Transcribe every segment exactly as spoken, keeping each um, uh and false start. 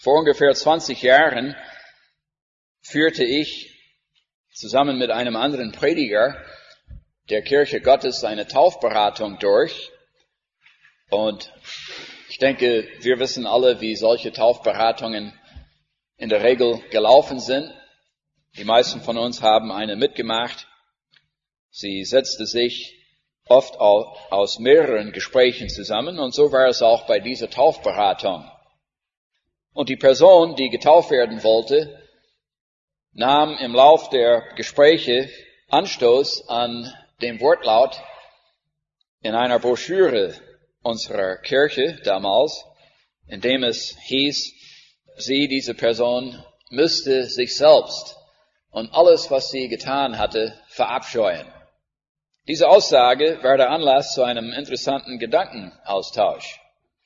Vor ungefähr zwanzig Jahren führte ich zusammen mit einem anderen Prediger der Kirche Gottes eine Taufberatung durch. Und ich denke, wir wissen alle, wie solche Taufberatungen in der Regel gelaufen sind. Die meisten von uns haben eine mitgemacht. Sie setzte sich oft aus mehreren Gesprächen zusammen und so war es auch bei dieser Taufberatung. Und die Person, die getauft werden wollte, nahm im Lauf der Gespräche Anstoß an dem Wortlaut in einer Broschüre unserer Kirche damals, in dem es hieß, sie, diese Person, müsste sich selbst und alles, was sie getan hatte, verabscheuen. Diese Aussage war der Anlass zu einem interessanten Gedankenaustausch.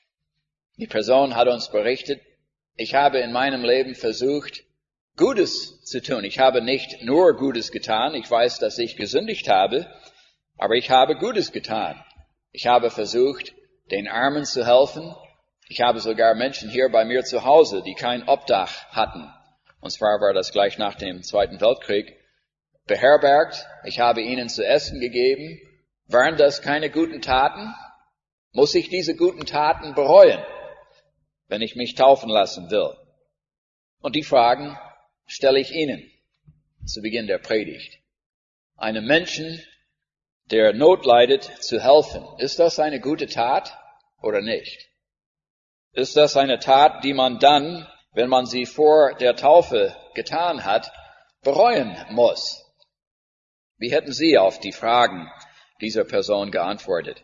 Die Person hat uns berichtet, ich habe in meinem Leben versucht, Gutes zu tun. Ich habe nicht nur Gutes getan. Ich weiß, dass ich gesündigt habe, aber ich habe Gutes getan. Ich habe versucht, den Armen zu helfen. Ich habe sogar Menschen hier bei mir zu Hause, die kein Obdach hatten. Und zwar war das gleich nach dem Zweiten Weltkrieg, beherbergt. Ich habe ihnen zu essen gegeben. Waren das keine guten Taten? Muss ich diese guten Taten bereuen, wenn ich mich taufen lassen will? Und die Fragen stelle ich Ihnen zu Beginn der Predigt. Einem Menschen, der Not leidet, zu helfen. Ist das eine gute Tat oder nicht? Ist das eine Tat, die man dann, wenn man sie vor der Taufe getan hat, bereuen muss? Wie hätten Sie auf die Fragen dieser Person geantwortet?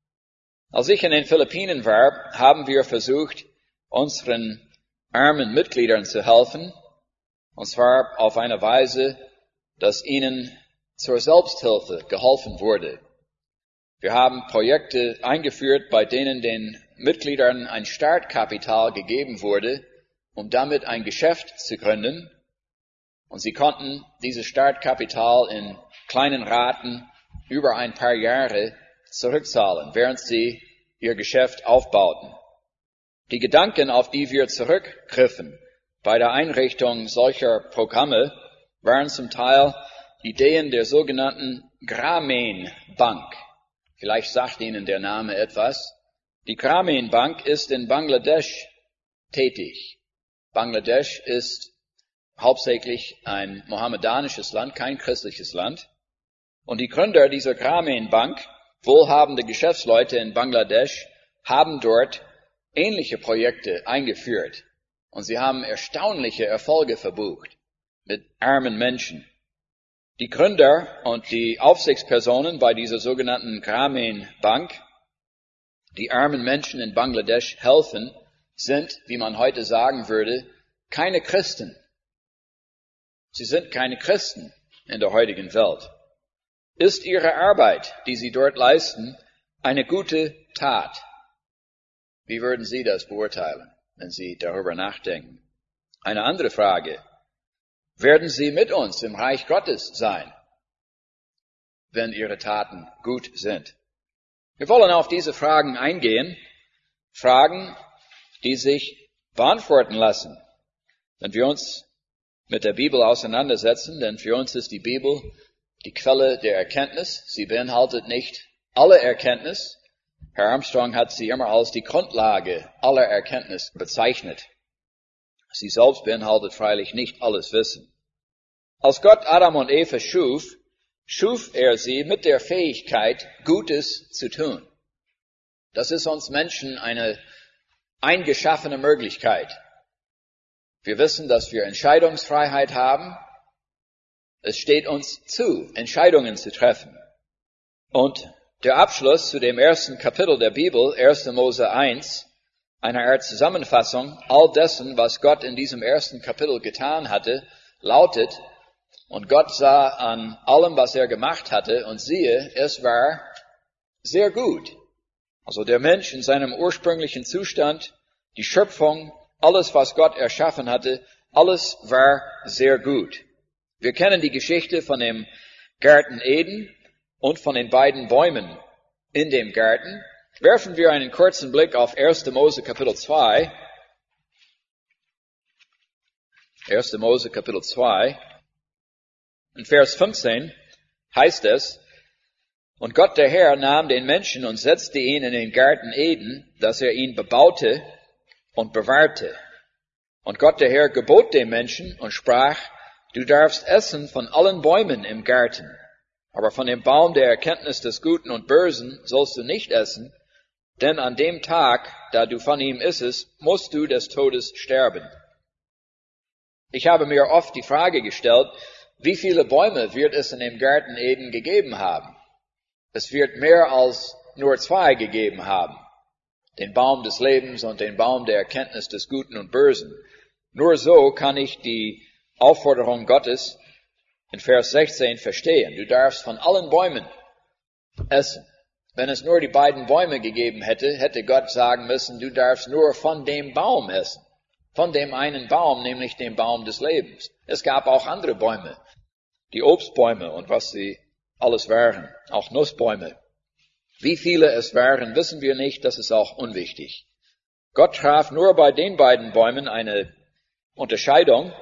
Als ich in den Philippinen war, haben wir versucht, unseren armen Mitgliedern zu helfen, und zwar auf eine Weise, dass ihnen zur Selbsthilfe geholfen wurde. Wir haben Projekte eingeführt, bei denen den Mitgliedern ein Startkapital gegeben wurde, um damit ein Geschäft zu gründen. Und sie konnten dieses Startkapital in kleinen Raten über ein paar Jahre zurückzahlen, während sie ihr Geschäft aufbauten. Die Gedanken, auf die wir zurückgriffen bei der Einrichtung solcher Programme, waren zum Teil Ideen der sogenannten Grameen Bank. Vielleicht sagt Ihnen der Name etwas. Die Grameen Bank ist in Bangladesch tätig. Bangladesch ist hauptsächlich ein mohammedanisches Land, kein christliches Land. Und die Gründer dieser Grameen Bank, wohlhabende Geschäftsleute in Bangladesch, haben dort ähnliche Projekte eingeführt. Und sie haben erstaunliche Erfolge verbucht mit armen Menschen. Die Gründer und die Aufsichtspersonen bei dieser sogenannten Grameen Bank, die armen Menschen in Bangladesch helfen, sind, wie man heute sagen würde, keine Christen. Sie sind keine Christen in der heutigen Welt. Ist ihre Arbeit, die sie dort leisten, eine gute Tat? Wie würden Sie das beurteilen, wenn Sie darüber nachdenken? Eine andere Frage. Werden Sie mit uns im Reich Gottes sein, wenn Ihre Taten gut sind? Wir wollen auf diese Fragen eingehen. Fragen, die sich beantworten lassen, wenn wir uns mit der Bibel auseinandersetzen, denn für uns ist die Bibel die Quelle der Erkenntnis. Sie beinhaltet nicht alle Erkenntnis. Herr Armstrong hat sie immer als die Grundlage aller Erkenntnis bezeichnet. Sie selbst beinhaltet freilich nicht alles Wissen. Als Gott Adam und Eva schuf, schuf er sie mit der Fähigkeit, Gutes zu tun. Das ist uns Menschen eine eingeschaffene Möglichkeit. Wir wissen, dass wir Entscheidungsfreiheit haben. Es steht uns zu, Entscheidungen zu treffen. Und der Abschluss zu dem ersten Kapitel der Bibel, erster Mose eins, eine Art Zusammenfassung all dessen, was Gott in diesem ersten Kapitel getan hatte, lautet, und Gott sah an allem, was er gemacht hatte, und siehe, es war sehr gut. Also der Mensch in seinem ursprünglichen Zustand, die Schöpfung, alles, was Gott erschaffen hatte, alles war sehr gut. Wir kennen die Geschichte von dem Garten Eden und von den beiden Bäumen in dem Garten. Werfen wir einen kurzen Blick auf erster Mose Kapitel zwei. erster Mose Kapitel zwei. In Vers fünfzehn heißt es, und Gott der Herr nahm den Menschen und setzte ihn in den Garten Eden, dass er ihn bebaute und bewahrte. Und Gott der Herr gebot dem Menschen und sprach, du darfst essen von allen Bäumen im Garten, aber von dem Baum der Erkenntnis des Guten und Bösen sollst du nicht essen, denn an dem Tag, da du von ihm issest, musst du des Todes sterben. Ich habe mir oft die Frage gestellt, wie viele Bäume wird es in dem Garten Eden gegeben haben? Es wird mehr als nur zwei gegeben haben. Den Baum des Lebens und den Baum der Erkenntnis des Guten und Bösen. Nur so kann ich die Aufforderung Gottes in Vers sechzehn verstehen. Du darfst von allen Bäumen essen. Wenn es nur die beiden Bäume gegeben hätte, hätte Gott sagen müssen, du darfst nur von dem Baum essen. Von dem einen Baum, nämlich dem Baum des Lebens. Es gab auch andere Bäume. Die Obstbäume und was sie alles waren. Auch Nussbäume. Wie viele es waren, wissen wir nicht, das ist auch unwichtig. Gott traf nur bei den beiden Bäumen eine Unterscheidung.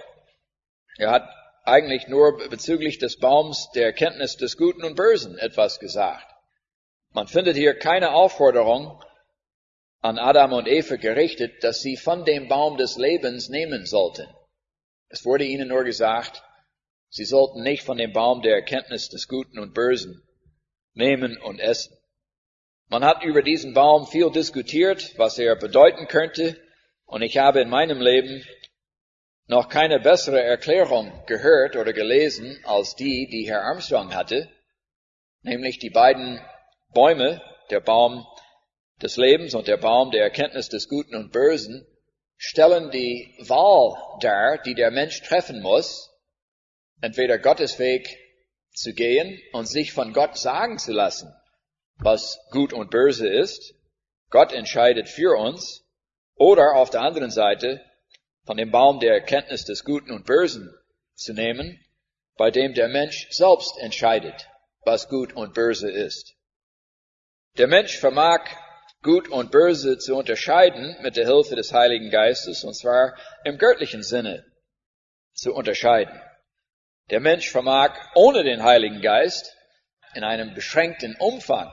Er hat eigentlich nur bezüglich des Baums der Erkenntnis des Guten und Bösen etwas gesagt. Man findet hier keine Aufforderung an Adam und Eva gerichtet, dass sie von dem Baum des Lebens nehmen sollten. Es wurde ihnen nur gesagt, sie sollten nicht von dem Baum der Erkenntnis des Guten und Bösen nehmen und essen. Man hat über diesen Baum viel diskutiert, was er bedeuten könnte, und ich habe in meinem Leben noch keine bessere Erklärung gehört oder gelesen als die, die Herr Armstrong hatte, nämlich die beiden Bäume, der Baum des Lebens und der Baum der Erkenntnis des Guten und Bösen, stellen die Wahl dar, die der Mensch treffen muss, entweder Gottes Weg zu gehen und sich von Gott sagen zu lassen, was gut und böse ist. Gott entscheidet für uns. Oder auf der anderen Seite von dem Baum der Erkenntnis des Guten und Bösen zu nehmen, bei dem der Mensch selbst entscheidet, was gut und böse ist. Der Mensch vermag Gut und Böse zu unterscheiden mit der Hilfe des Heiligen Geistes, und zwar im göttlichen Sinne zu unterscheiden. Der Mensch vermag ohne den Heiligen Geist in einem beschränkten Umfang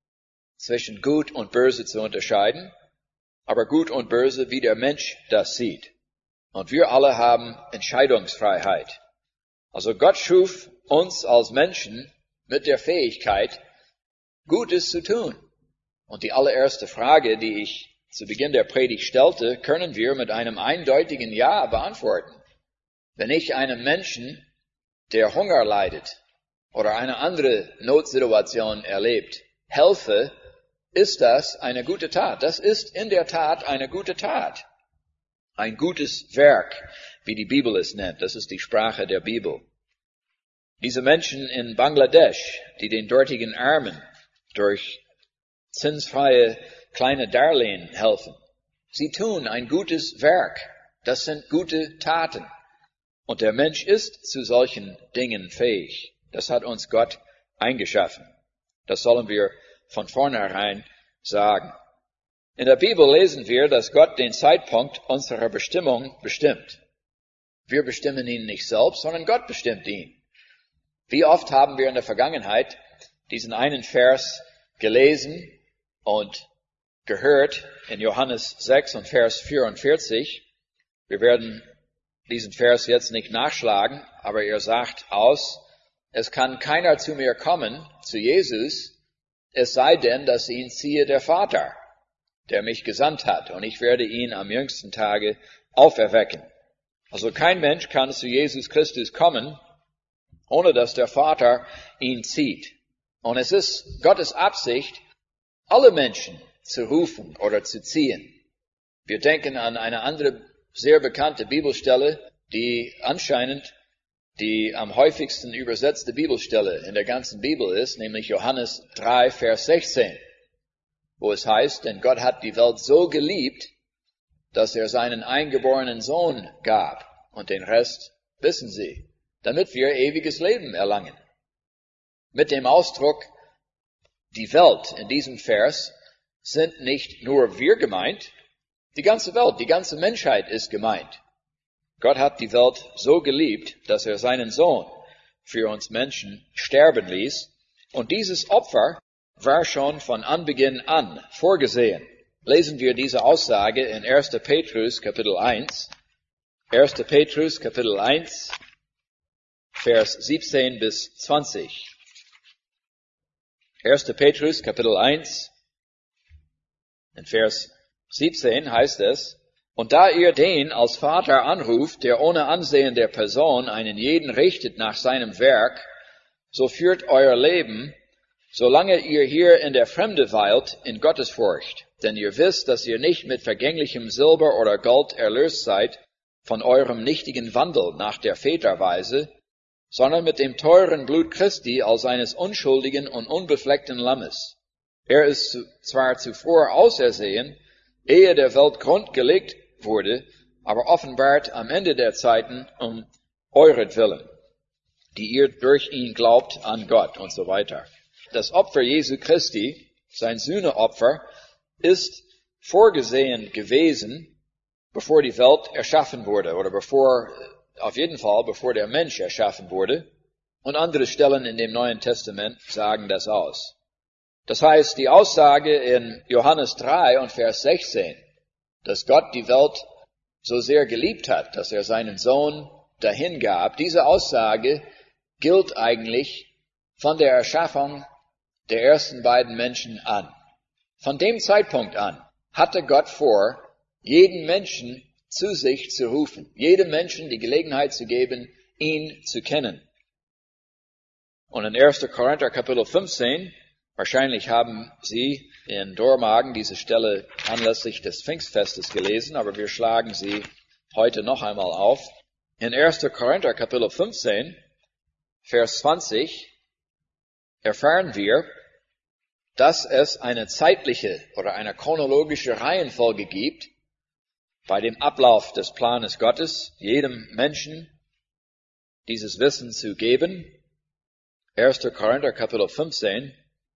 zwischen Gut und Böse zu unterscheiden, aber Gut und Böse, wie der Mensch das sieht. Und wir alle haben Entscheidungsfreiheit. Also Gott schuf uns als Menschen mit der Fähigkeit, Gutes zu tun. Und die allererste Frage, die ich zu Beginn der Predigt stellte, können wir mit einem eindeutigen Ja beantworten. Wenn ich einem Menschen, der Hunger leidet oder eine andere Notsituation erlebt, helfe, ist das eine gute Tat. Das ist in der Tat eine gute Tat. Ein gutes Werk, wie die Bibel es nennt. Das ist die Sprache der Bibel. Diese Menschen in Bangladesch, die den dortigen Armen durch zinsfreie kleine Darlehen helfen, sie tun ein gutes Werk. Das sind gute Taten. Und der Mensch ist zu solchen Dingen fähig. Das hat uns Gott eingeschaffen. Das sollen wir von vornherein sagen. In der Bibel lesen wir, dass Gott den Zeitpunkt unserer Bestimmung bestimmt. Wir bestimmen ihn nicht selbst, sondern Gott bestimmt ihn. Wie oft haben wir in der Vergangenheit diesen einen Vers gelesen und gehört in Johannes sechs und Vers vierundvierzig. Wir werden diesen Vers jetzt nicht nachschlagen, aber er sagt aus, es kann keiner zu mir kommen, zu Jesus, es sei denn, dass ihn ziehe der Vater, der mich gesandt hat, und ich werde ihn am jüngsten Tage auferwecken. Also kein Mensch kann zu Jesus Christus kommen, ohne dass der Vater ihn zieht. Und es ist Gottes Absicht, alle Menschen zu rufen oder zu ziehen. Wir denken an eine andere sehr bekannte Bibelstelle, die anscheinend die am häufigsten übersetzte Bibelstelle in der ganzen Bibel ist, nämlich Johannes drei, Vers sechzehn, wo es heißt, denn Gott hat die Welt so geliebt, dass er seinen eingeborenen Sohn gab, und den Rest wissen Sie, damit wir ewiges Leben erlangen. Mit dem Ausdruck die Welt in diesem Vers sind nicht nur wir gemeint, die ganze Welt, die ganze Menschheit ist gemeint. Gott hat die Welt so geliebt, dass er seinen Sohn für uns Menschen sterben ließ. Und dieses Opfer war schon von Anbeginn an vorgesehen. Lesen wir diese Aussage in erster Petrus Kapitel eins. erster Petrus Kapitel eins, Vers siebzehn bis zwanzig. erster Petrus Kapitel eins, in Vers siebzehn heißt es: Und da ihr den als Vater anruft, der ohne Ansehen der Person einen jeden richtet nach seinem Werk, so führt euer Leben, solange ihr hier in der Fremde weilt, in Gottesfurcht. Denn ihr wisst, dass ihr nicht mit vergänglichem Silber oder Gold erlöst seid von eurem nichtigen Wandel nach der Väterweise, sondern mit dem teuren Blut Christi als eines unschuldigen und unbefleckten Lammes. Er ist zwar zuvor ausersehen, ehe der Welt Grund gelegt wurde, aber offenbart am Ende der Zeiten um euretwillen, die ihr durch ihn glaubt an Gott und so weiter. Das Opfer Jesu Christi, sein Sühneopfer, ist vorgesehen gewesen, bevor die Welt erschaffen wurde, oder bevor, auf jeden Fall, bevor der Mensch erschaffen wurde. Und andere Stellen in dem Neuen Testament sagen das aus. Das heißt, die Aussage in Johannes drei und Vers sechzehn, dass Gott die Welt so sehr geliebt hat, dass er seinen Sohn dahingab, diese Aussage gilt eigentlich von der Erschaffung der ersten beiden Menschen an. Von dem Zeitpunkt an hatte Gott vor, jeden Menschen zu sich zu rufen, jedem Menschen die Gelegenheit zu geben, ihn zu kennen. Und in erster Korinther Kapitel fünfzehn, wahrscheinlich haben Sie in Dormagen diese Stelle anlässlich des Pfingstfestes gelesen, aber wir schlagen sie heute noch einmal auf. In erster Korinther Kapitel fünfzehn, Vers zwanzig, erfahren wir, dass es eine zeitliche oder eine chronologische Reihenfolge gibt, bei dem Ablauf des Planes Gottes, jedem Menschen dieses Wissen zu geben. erster Korinther Kapitel fünfzehn.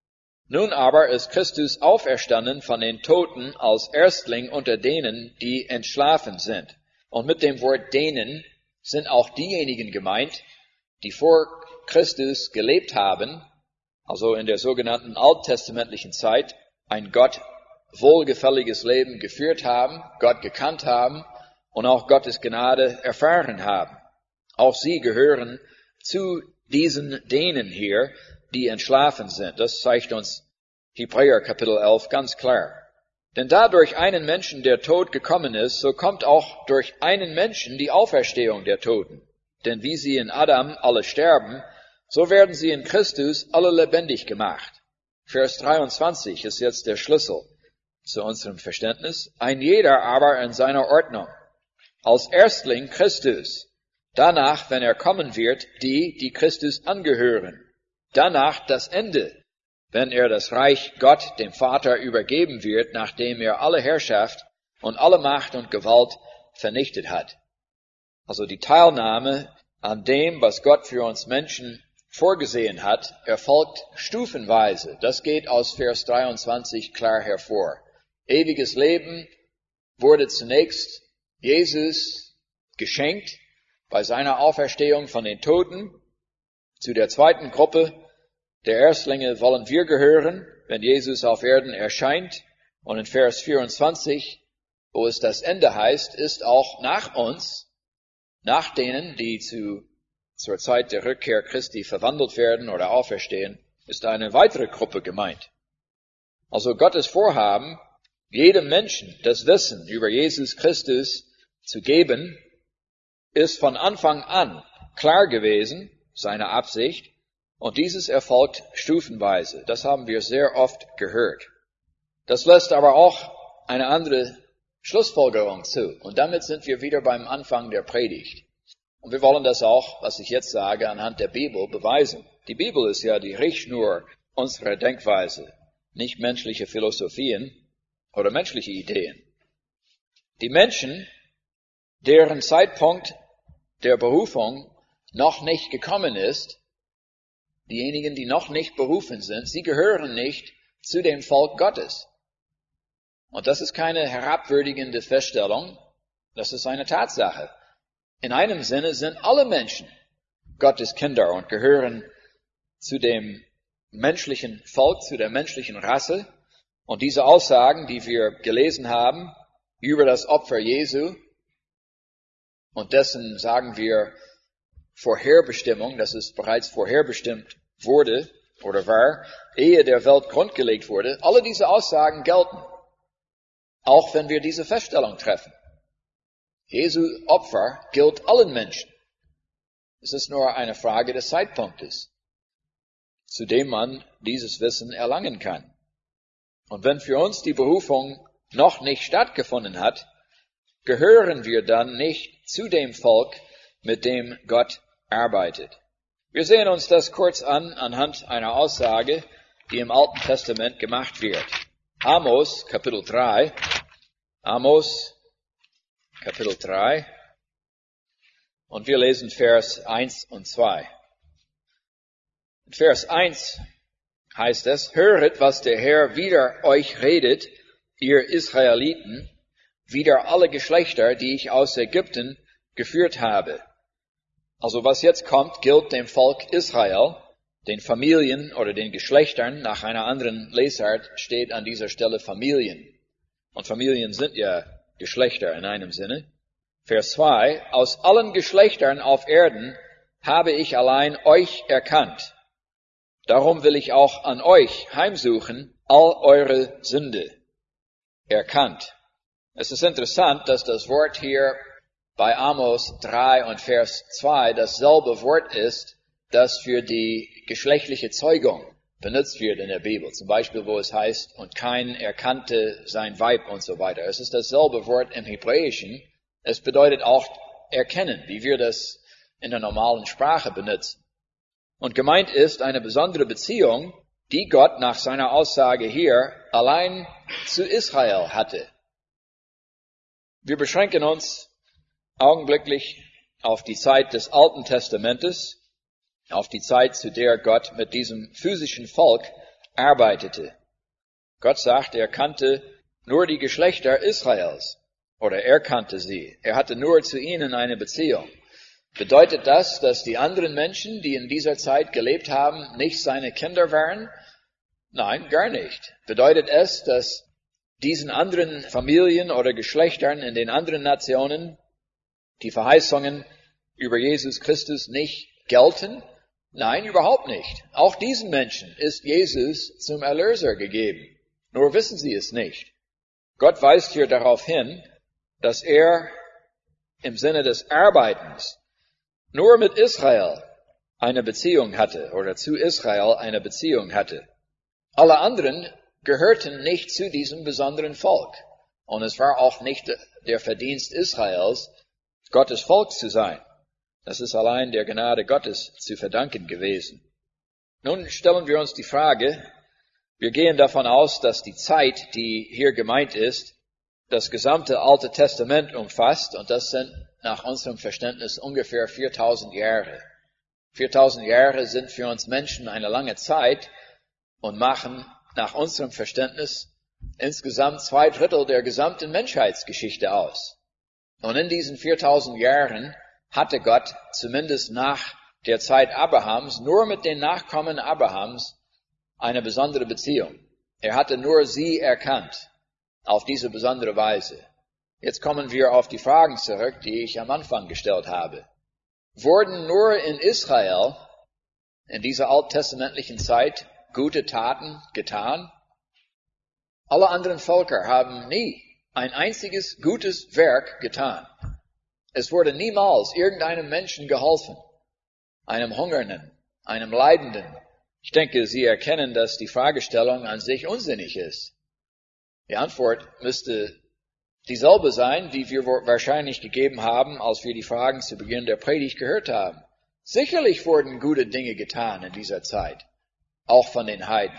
Nun aber ist Christus auferstanden von den Toten als Erstling unter denen, die entschlafen sind. Und mit dem Wort denen sind auch diejenigen gemeint, die vor Christus gelebt haben, also in der sogenannten alttestamentlichen Zeit, ein Gott wohlgefälliges Leben geführt haben, Gott gekannt haben und auch Gottes Gnade erfahren haben. Auch sie gehören zu diesen denen hier, die entschlafen sind. Das zeigt uns Hebräer Kapitel elf ganz klar. Denn da durch einen Menschen der Tod gekommen ist, so kommt auch durch einen Menschen die Auferstehung der Toten. Denn wie sie in Adam alle sterben, so werden sie in Christus alle lebendig gemacht. Vers dreiundzwanzig ist jetzt der Schlüssel zu unserem Verständnis. Ein jeder aber in seiner Ordnung. Als Erstling Christus. Danach, wenn er kommen wird, die, die Christus angehören. Danach das Ende, wenn er das Reich Gott, dem Vater, übergeben wird, nachdem er alle Herrschaft und alle Macht und Gewalt vernichtet hat. Also die Teilnahme an dem, was Gott für uns Menschen vorgesehen hat, erfolgt stufenweise. Das geht aus Vers dreiundzwanzig klar hervor. Ewiges Leben wurde zunächst Jesus geschenkt bei seiner Auferstehung von den Toten. Zu der zweiten Gruppe der Erstlinge wollen wir gehören, wenn Jesus auf Erden erscheint. Und in Vers vierundzwanzig, wo es das Ende heißt, ist auch nach uns, nach denen, die zu, zur Zeit der Rückkehr Christi verwandelt werden oder auferstehen, ist eine weitere Gruppe gemeint. Also Gottes Vorhaben, jedem Menschen das Wissen über Jesus Christus zu geben, ist von Anfang an klar gewesen, seine Absicht, und dieses erfolgt stufenweise. Das haben wir sehr oft gehört. Das lässt aber auch eine andere Schlussfolgerung zu. Und damit sind wir wieder beim Anfang der Predigt. Und wir wollen das auch, was ich jetzt sage, anhand der Bibel beweisen. Die Bibel ist ja die Richtschnur unserer Denkweise, nicht menschliche Philosophien oder menschliche Ideen. Die Menschen, deren Zeitpunkt der Berufung noch nicht gekommen ist, diejenigen, die noch nicht berufen sind, sie gehören nicht zu dem Volk Gottes. Und das ist keine herabwürdigende Feststellung, das ist eine Tatsache. In einem Sinne sind alle Menschen Gottes Kinder und gehören zu dem menschlichen Volk, zu der menschlichen Rasse. Und diese Aussagen, die wir gelesen haben über das Opfer Jesu und dessen, sagen wir, Vorherbestimmung, dass es bereits vorherbestimmt wurde oder war, ehe der Welt grundgelegt wurde, alle diese Aussagen gelten, auch wenn wir diese Feststellung treffen. Jesu Opfer gilt allen Menschen. Es ist nur eine Frage des Zeitpunktes, zu dem man dieses Wissen erlangen kann. Und wenn für uns die Berufung noch nicht stattgefunden hat, gehören wir dann nicht zu dem Volk, mit dem Gott arbeitet. Wir sehen uns das kurz an, anhand einer Aussage, die im Alten Testament gemacht wird. Amos, Kapitel drei. Amos, Kapitel drei. Und wir lesen Vers eins und zwei. In Vers eins heißt es, höret, was der Herr wider euch redet, ihr Israeliten, wider alle Geschlechter, die ich aus Ägypten geführt habe. Also was jetzt kommt, gilt dem Volk Israel, den Familien oder den Geschlechtern. Nach einer anderen Lesart steht an dieser Stelle Familien. Und Familien sind ja Geschlechter in einem Sinne. Vers zwei, aus allen Geschlechtern auf Erden habe ich allein euch erkannt. Darum will ich auch an euch heimsuchen, all eure Sünde. Erkannt. Es ist interessant, dass das Wort hier bei Amos drei und Vers zwei dasselbe Wort ist, das für die geschlechtliche Zeugung benutzt wird in der Bibel. Zum Beispiel, wo es heißt, und kein erkannte sein Weib und so weiter. Es ist dasselbe Wort im Hebräischen. Es bedeutet auch erkennen, wie wir das in der normalen Sprache benutzen. Und gemeint ist eine besondere Beziehung, die Gott nach seiner Aussage hier allein zu Israel hatte. Wir beschränken uns augenblicklich auf die Zeit des Alten Testamentes, auf die Zeit, zu der Gott mit diesem physischen Volk arbeitete. Gott sagt, er kannte nur die Geschlechter Israels, oder er kannte sie. Er hatte nur zu ihnen eine Beziehung. Bedeutet das, dass die anderen Menschen, die in dieser Zeit gelebt haben, nicht seine Kinder waren? Nein, gar nicht. Bedeutet es, dass diesen anderen Familien oder Geschlechtern in den anderen Nationen die Verheißungen über Jesus Christus nicht gelten? Nein, überhaupt nicht. Auch diesen Menschen ist Jesus zum Erlöser gegeben. Nur wissen sie es nicht. Gott weist hier darauf hin, dass er im Sinne des Arbeitens nur mit Israel eine Beziehung hatte oder zu Israel eine Beziehung hatte. Alle anderen gehörten nicht zu diesem besonderen Volk. Und es war auch nicht der Verdienst Israels, Gottes Volk zu sein. Das ist allein der Gnade Gottes zu verdanken gewesen. Nun stellen wir uns die Frage, wir gehen davon aus, dass die Zeit, die hier gemeint ist, das gesamte Alte Testament umfasst, und das sind nach unserem Verständnis ungefähr viertausend Jahre. viertausend Jahre sind für uns Menschen eine lange Zeit und machen nach unserem Verständnis insgesamt zwei Drittel der gesamten Menschheitsgeschichte aus. Und in diesen viertausend Jahren hatte Gott zumindest nach der Zeit Abrahams nur mit den Nachkommen Abrahams eine besondere Beziehung. Er hatte nur sie erkannt auf diese besondere Weise. Jetzt kommen wir auf die Fragen zurück, die ich am Anfang gestellt habe. Wurden nur in Israel in dieser alttestamentlichen Zeit gute Taten getan? Alle anderen Völker haben nie ein einziges gutes Werk getan. Es wurde niemals irgendeinem Menschen geholfen, einem Hungernden, einem Leidenden. Ich denke, Sie erkennen, dass die Fragestellung an sich unsinnig ist. Die Antwort müsste dieselbe sein, die wir wahrscheinlich gegeben haben, als wir die Fragen zu Beginn der Predigt gehört haben. Sicherlich wurden gute Dinge getan in dieser Zeit, auch von den Heiden.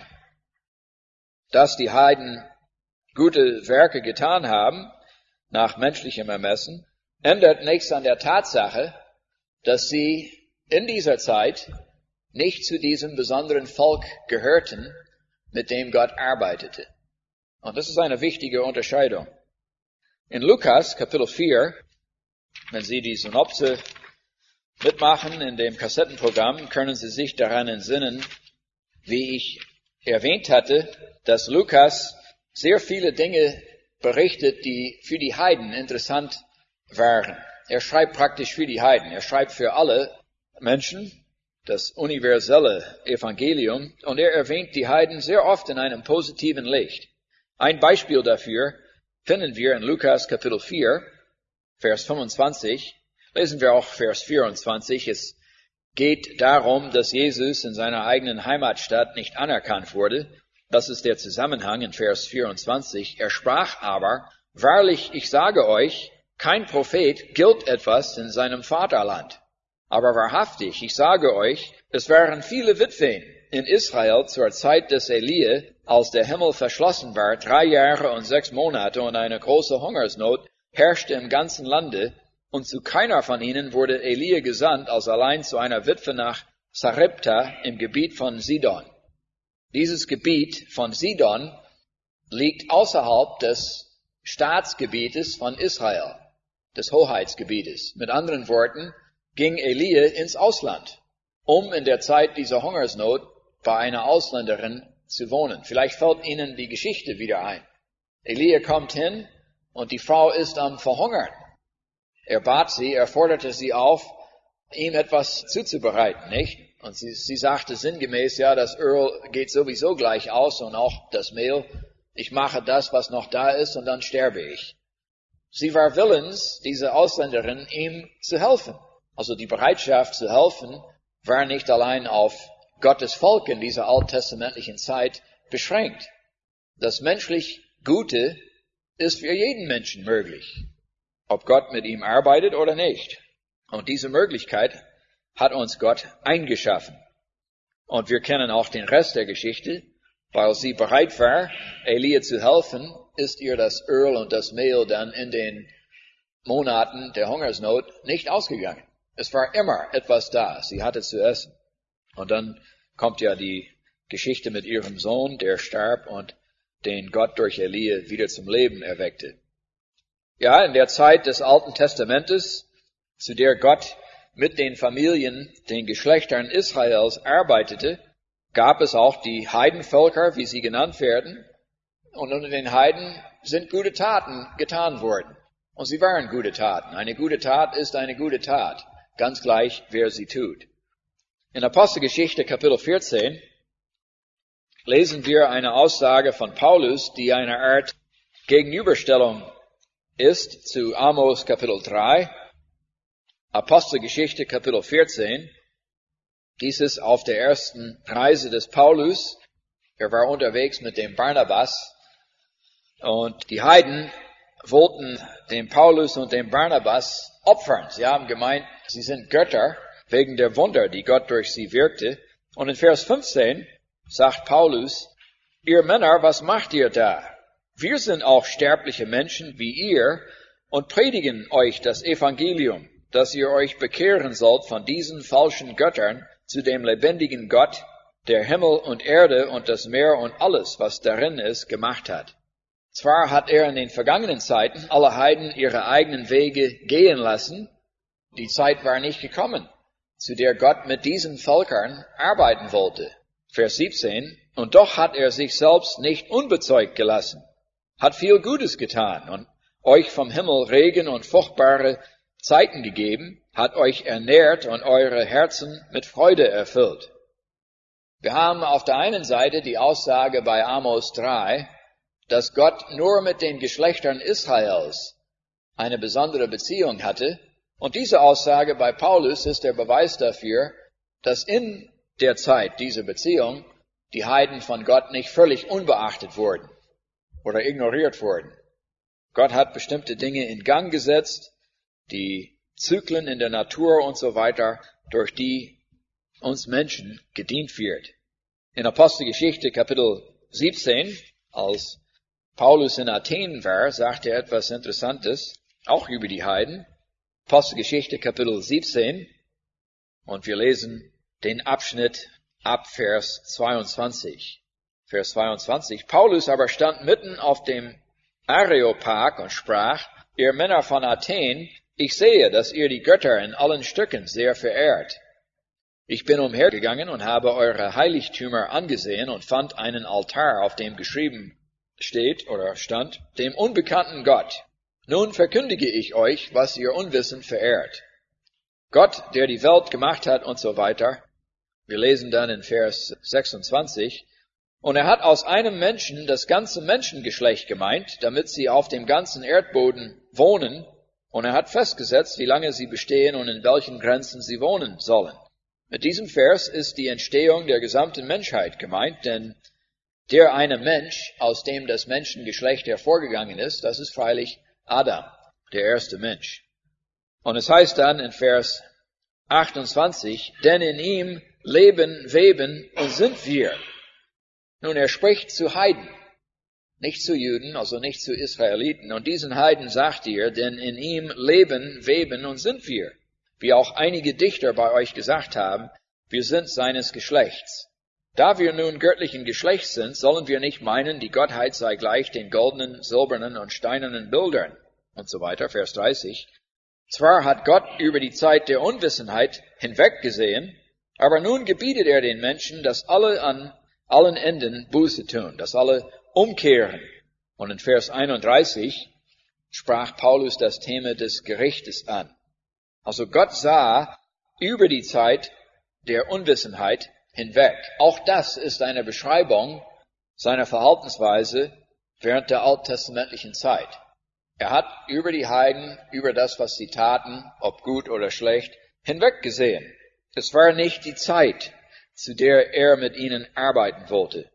Dass die Heiden gute Werke getan haben, nach menschlichem Ermessen, ändert nichts an der Tatsache, dass sie in dieser Zeit nicht zu diesem besonderen Volk gehörten, mit dem Gott arbeitete. Und das ist eine wichtige Unterscheidung. In Lukas Kapitel vier Wenn Sie die Synopse mitmachen in dem Kassettenprogramm, können Sie sich daran entsinnen, wie ich erwähnt hatte, dass Lukas sehr viele Dinge berichtet, die für die Heiden interessant waren. Er schreibt praktisch für die Heiden. Er schreibt für alle Menschen das universelle Evangelium und er erwähnt die Heiden sehr oft in einem positiven Licht. Ein Beispiel dafür finden wir in Lukas Kapitel vier, Vers fünfundzwanzig. Lesen wir auch Vers vierundzwanzig. Es geht darum, dass Jesus in seiner eigenen Heimatstadt nicht anerkannt wurde. Das ist der Zusammenhang in Vers vierundzwanzig. Er sprach aber, wahrlich, ich sage euch, kein Prophet gilt etwas in seinem Vaterland. Aber wahrhaftig, ich sage euch, es waren viele Witwen in Israel zur Zeit des Elia, als der Himmel verschlossen war, drei Jahre und sechs Monate und eine große Hungersnot herrschte im ganzen Lande, und zu keiner von ihnen wurde Elia gesandt, als allein zu einer Witwe nach Sarepta im Gebiet von Sidon. Dieses Gebiet von Sidon liegt außerhalb des Staatsgebietes von Israel, des Hoheitsgebietes. Mit anderen Worten, ging Elia ins Ausland, um in der Zeit dieser Hungersnot bei einer Ausländerin zu wohnen. Vielleicht fällt Ihnen die Geschichte wieder ein. Elia kommt hin und die Frau ist am Verhungern. Er bat sie, er forderte sie auf, ihm etwas zuzubereiten, nicht? Und sie, sie sagte sinngemäß, ja, das Öl geht sowieso gleich aus und auch das Mehl. Ich mache das, was noch da ist und dann sterbe ich. Sie war willens, diese Ausländerin, ihm zu helfen. Also die Bereitschaft zu helfen war nicht allein auf Gottes Volk in dieser alttestamentlichen Zeit beschränkt. Das menschlich Gute ist für jeden Menschen möglich, ob Gott mit ihm arbeitet oder nicht. Und diese Möglichkeit hat uns Gott eingeschaffen. Und wir kennen auch den Rest der Geschichte. Weil sie bereit war, Elia zu helfen, ist ihr das Öl und das Mehl dann in den Monaten der Hungersnot nicht ausgegangen. Es war immer etwas da. Sie hatte zu essen. Und dann kommt ja die Geschichte mit ihrem Sohn, der starb und den Gott durch Elia wieder zum Leben erweckte. Ja, in der Zeit des Alten Testamentes, zu der Gott mit den Familien, den Geschlechtern Israels arbeitete, gab es auch die Heidenvölker, wie sie genannt werden. Und unter den Heiden sind gute Taten getan worden. Und sie waren gute Taten. Eine gute Tat ist eine gute Tat. Ganz gleich, wer sie tut. In Apostelgeschichte Kapitel vierzehn lesen wir eine Aussage von Paulus, die eine Art Gegenüberstellung ist zu Amos Kapitel drei. Apostelgeschichte Kapitel vierzehn. Dies ist auf der ersten Reise des Paulus. Er war unterwegs mit dem Barnabas. Und die Heiden wollten dem Paulus und dem Barnabas opfern. Sie haben gemeint, sie sind Götter wegen der Wunder, die Gott durch sie wirkte. Und in Vers fünfzehn sagt Paulus, ihr Männer, was macht ihr da? Wir sind auch sterbliche Menschen wie ihr und predigen euch das Evangelium, dass ihr euch bekehren sollt von diesen falschen Göttern zu dem lebendigen Gott, der Himmel und Erde und das Meer und alles, was darin ist, gemacht hat. Zwar hat er in den vergangenen Zeiten alle Heiden ihre eigenen Wege gehen lassen, die Zeit war nicht gekommen, zu der Gott mit diesen Völkern arbeiten wollte. Vers siebzehn, und doch hat er sich selbst nicht unbezeugt gelassen, hat viel Gutes getan und euch vom Himmel Regen und fruchtbare Zeiten gegeben, hat euch ernährt und eure Herzen mit Freude erfüllt. Wir haben auf der einen Seite die Aussage bei Amos drei, dass Gott nur mit den Geschlechtern Israels eine besondere Beziehung hatte. Und diese Aussage bei Paulus ist der Beweis dafür, dass in der Zeit dieser Beziehung die Heiden von Gott nicht völlig unbeachtet wurden oder ignoriert wurden. Gott hat bestimmte Dinge in Gang gesetzt, die Zyklen in der Natur und so weiter, durch die uns Menschen gedient wird. In Apostelgeschichte Kapitel siebzehn, als Paulus in Athen war, sagte er etwas Interessantes, auch über die Heiden. Apostelgeschichte Kapitel siebzehn, und wir lesen den Abschnitt ab Vers zweiundzwanzig. Vers zweiundzwanzig. Paulus aber stand mitten auf dem Areopag und sprach, ihr Männer von Athen, Ich sehe, dass ihr die Götter in allen Stücken sehr verehrt. Ich bin umhergegangen und habe eure Heiligtümer angesehen und fand einen Altar, auf dem geschrieben steht oder stand, dem unbekannten Gott. Nun verkündige ich euch, was ihr unwissend verehrt. Gott, der die Welt gemacht hat und so weiter. Wir lesen dann in Vers sechsundzwanzig. Und er hat aus einem Menschen das ganze Menschengeschlecht gemeint, damit sie auf dem ganzen Erdboden wohnen. Und er hat festgesetzt, wie lange sie bestehen und in welchen Grenzen sie wohnen sollen. Mit diesem Vers ist die Entstehung der gesamten Menschheit gemeint, denn der eine Mensch, aus dem das Menschengeschlecht hervorgegangen ist, das ist freilich Adam, der erste Mensch. Und es heißt dann in Vers achtundzwanzig, denn in ihm leben, weben und sind wir. Nun, er spricht zu Heiden, nicht zu Juden, also nicht zu Israeliten. Und diesen Heiden sagt er, denn in ihm leben, weben und sind wir. Wie auch einige Dichter bei euch gesagt haben, wir sind seines Geschlechts. Da wir nun göttlichen Geschlechts sind, sollen wir nicht meinen, die Gottheit sei gleich den goldenen, silbernen und steinernen Bildern und so weiter. Vers dreißig. Zwar hat Gott über die Zeit der Unwissenheit hinweggesehen, aber nun gebietet er den Menschen, dass alle an allen Enden Buße tun, dass alle umkehren. Und in Vers einunddreißig sprach Paulus das Thema des Gerichtes an. Also Gott sah über die Zeit der Unwissenheit hinweg. Auch das ist eine Beschreibung seiner Verhaltensweise während der alttestamentlichen Zeit. Er hat über die Heiden, über das, was sie taten, ob gut oder schlecht, hinweggesehen. Es war nicht die Zeit, zu der er mit ihnen arbeiten wollte.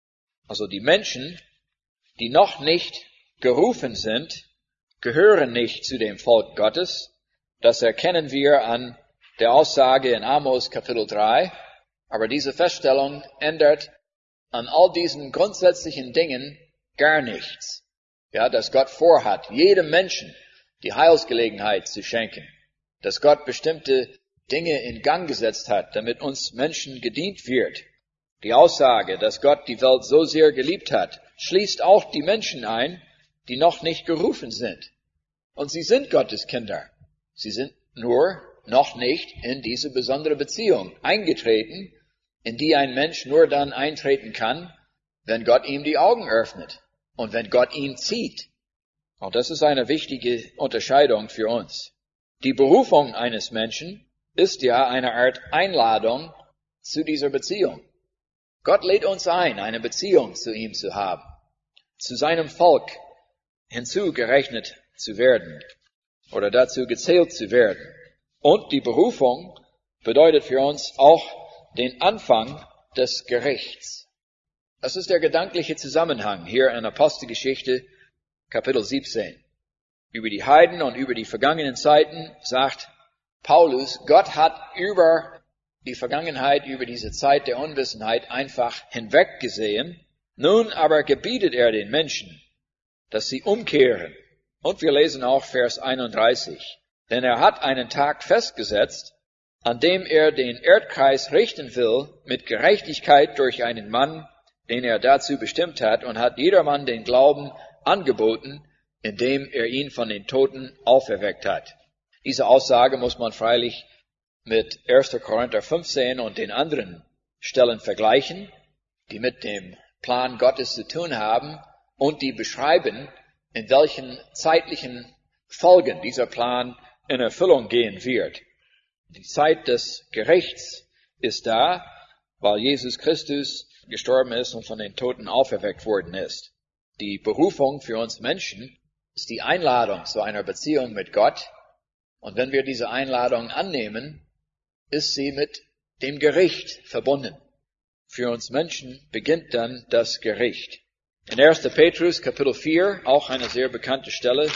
Also die Menschen, die noch nicht gerufen sind, gehören nicht zu dem Volk Gottes. Das erkennen wir an der Aussage in Amos Kapitel drei. Aber diese Feststellung ändert an all diesen grundsätzlichen Dingen gar nichts. Ja, dass Gott vorhat, jedem Menschen die Heilsgelegenheit zu schenken. Dass Gott bestimmte Dinge in Gang gesetzt hat, damit uns Menschen gedient wird. Die Aussage, dass Gott die Welt so sehr geliebt hat, schließt auch die Menschen ein, die noch nicht gerufen sind. Und sie sind Gottes Kinder. Sie sind nur noch nicht in diese besondere Beziehung eingetreten, in die ein Mensch nur dann eintreten kann, wenn Gott ihm die Augen öffnet und wenn Gott ihn zieht. Und das ist eine wichtige Unterscheidung für uns. Die Berufung eines Menschen ist ja eine Art Einladung zu dieser Beziehung. Gott lädt uns ein, eine Beziehung zu ihm zu haben, zu seinem Volk hinzugerechnet zu werden oder dazu gezählt zu werden. Und die Berufung bedeutet für uns auch den Anfang des Gerichts. Das ist der gedankliche Zusammenhang hier in Apostelgeschichte Kapitel siebzehn. Über die Heiden und über die vergangenen Zeiten sagt Paulus, Gott hat über die Vergangenheit, über diese Zeit der Unwissenheit einfach hinweggesehen. Nun aber gebietet er den Menschen, dass sie umkehren. Und wir lesen auch Vers einunddreißig. Denn er hat einen Tag festgesetzt, an dem er den Erdkreis richten will mit Gerechtigkeit durch einen Mann, den er dazu bestimmt hat, und hat jedermann den Glauben angeboten, indem er ihn von den Toten auferweckt hat. Diese Aussage muss man freilich mit erster Korinther fünfzehn und den anderen Stellen vergleichen, die mit dem Plan Gottes zu tun haben und die beschreiben, in welchen zeitlichen Folgen dieser Plan in Erfüllung gehen wird. Die Zeit des Gerichts ist da, weil Jesus Christus gestorben ist und von den Toten auferweckt worden ist. Die Berufung für uns Menschen ist die Einladung zu einer Beziehung mit Gott. Und wenn wir diese Einladung annehmen, ist sie mit dem Gericht verbunden. Für uns Menschen beginnt dann das Gericht. In erster Petrus Kapitel vier, auch eine sehr bekannte Stelle.